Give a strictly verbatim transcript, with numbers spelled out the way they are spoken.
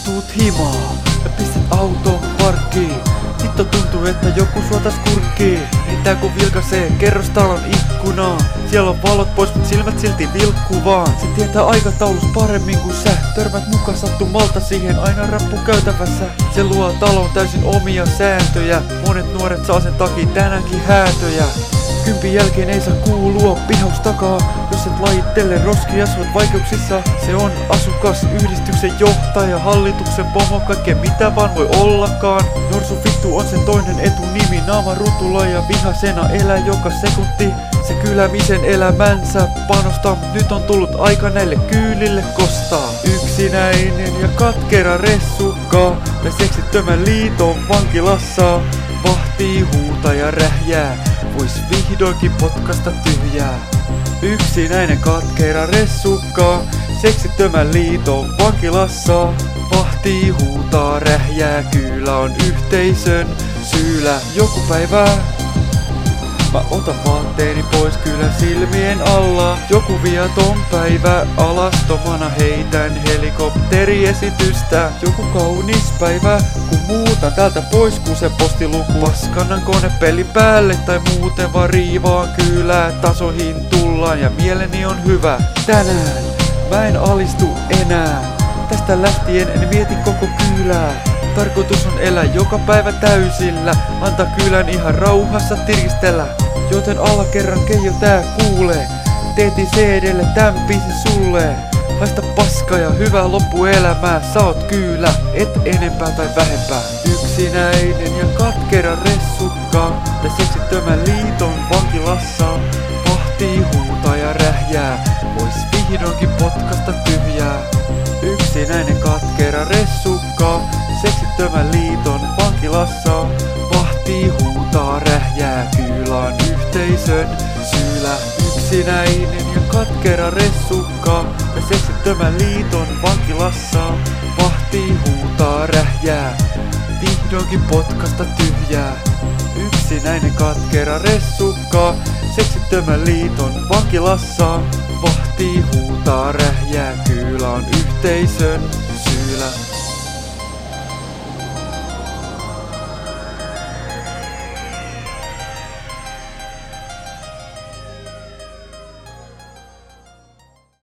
tuut himaa ja pistät auton parkkiin. Hitto tuntuu, että joku suotas kurkkii. Mitä kun vilkaisee kerrostalon ikkunaa? Siellä on valot pois, mut silmät silti vilkkuu vaan. Se tietää aikataulus paremmin kuin sä. Törmät mukaan sattumalta siihen aina rappukäytävässä. Se luo talon täysin omia sääntöjä. Monet nuoret saa sen takia tänäänkin häätöjä. Kympin jälkeen ei saa kuulua pihaus takaa. Jos et lajittele roskia, sä oot vaikeuksissa. Se on asukasyhdistyksen johtaja, hallituksen pomo, kaikkea mitä vaan voi ollakaan. Norsu vittu on sen toinen etunimi, naama rutulla ja vihasena elää joka sekunti. Se kylämisen elämänsä panostaa, mut nyt on tullut aika näille kyylille kostaa. Yksinäinen ja katkera ressukka, ja seksittömän liiton vankilassa. Vahtii, huuta ja rähjää, vois vihdoinkin potkasta tyhjää. Yksinäinen katkera ressukka, seksittömän liiton vankilassa. Vahtii, huutaa, rähjää, kyllä on yhteisön syylä. Joku päivä mä otan vaatteeni pois kyllä silmien alla. Joku viaton päivä alastomana heitän helikopteriesitystä. Joku kaunis päivä kun muutan täältä pois kun se postiluku. Paskannan konepelin päälle tai muuten vaan riivaan kylää. Tasoihin tullaan ja mieleni on hyvä. Tänään mä en alistu enää. Tästä lähtien en mieti koko kylää. Tarkoitus on elää joka päivä täysillä. Antaa kylän ihan rauhassa tirkistellä. Joten alla kerran Keijo tää kuulee. Teetin C D:lle tän biisin sulle. Haista paskaa ja hyvää loppuelämää. Sä oot kyllä, et enempää tai vähempää. Yksinäinen ja katkera ressukka, ja seksittömän liiton vankilassa. Vahtii, huutaa ja rähjää, vois vihdoinkin potkasta tyhjää. Yksinäinen katkera ressukka, seksittömän liiton vankilassa. Vahtii, huutaa, rähjää, kyllä on yhteisön syylä. Yksinäinen ja katkera ressukka, ja seksittömän liiton vankilassa. Vahtii, huutaa, rähjää, vihdoinkin potkasta tyhjää. Yksinäinen katkera ressukka, seksittömän liiton vankilassa. Vahtii, huutaa, rähjää, kyllä on yhteisön syylä.